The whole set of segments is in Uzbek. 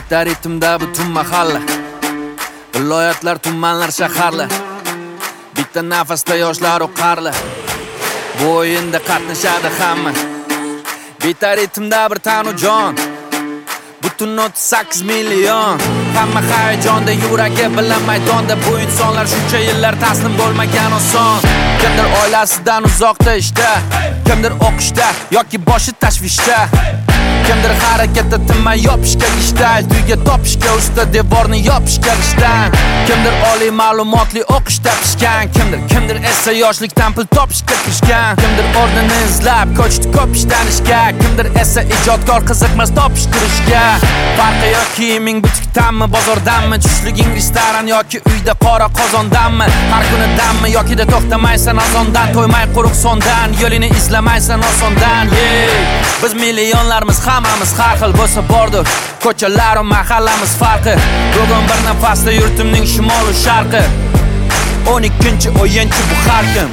Bitta ritmda butun mahalla, viloyatlar, tumanlar, shaharlar. Bitta nafasda yoshlar oqarlar, bu o'yinda qatnashadi hamma. Bitta ritmda bir tanu jon, butun 38 million. Hamma hayajonda, yuragi bilan maydonda. Bu insonlar shuncha yillar taslim bo'lmagan oson. Kimdir oilasidan uzoqda ishda, kimdir o'qishda yoki boshi tashvishda, kimdir harakatda tinmay yopishga ishtal, tuyga topishga usta, devorni yopishga ishdan. Kimdir oliy ma'lumotli o'qishda pishgan, kimdir esa yoshlikdan pul topishga pishgan. Kimdir o'rnini izlab ko'chdi ko'p ishlanishga, kimdir esa ijodkor qiziqmas topishtirishga. Farqi yo'q kiyiming butikdanmi, bozordanmi, tushliging restoran yoki uyda qora qozondanmi, har kuni dammi yoki-da to'xtamaysan azondan, to'ymay quruq sondan, yo'lini izlamaysan osondan. Biz millionlarmiz, hammamiz har xil bo'lsa bordir, ko'chalar va mahallamiz farqi. Bugun bir nafasda yurtimning shimoli sharqi, 12-chi o'yinchi bu har kim.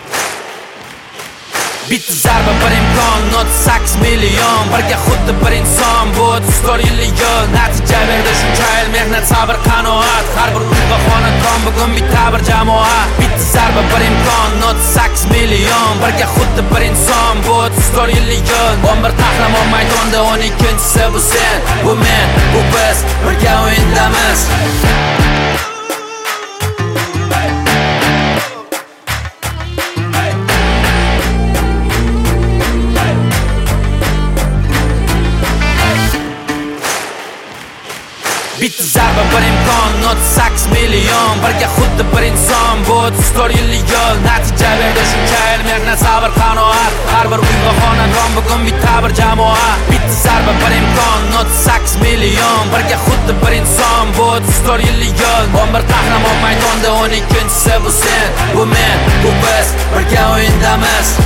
Bitta zarba bir imkon, 38 million. Birga xuddi bir inson, bu 34 yillik yo'l. Natija berdi shuncha yil mehnat, sabr, qanoat. Har bir uy va xonadon bugun bitta bir jamoa. Bitta zarba bir imkon, 38 million. Birga xuddi bir inson, bu 34 yillik yo'l. 11 qahramon maydonda, 12-chisi bu sen, bu men, bu biz, birga o'yindamiz. Bitta zarba bir imkon, 38 million. Birga xuddi bir inson, bu 34 yillik yo'l. Natija berdi shuncha yil mehnat, sabr, qanoat. Har bir uy va xonadon bugun bitta bir jamoa. Bitta zarba bir imkon, 38 million. Birga xuddi bir inson, bu 34 yillik yo'l. 11 qahramon maydonda, 12-chisi bu sen, bu men, bu biz, birga o'yindamiz.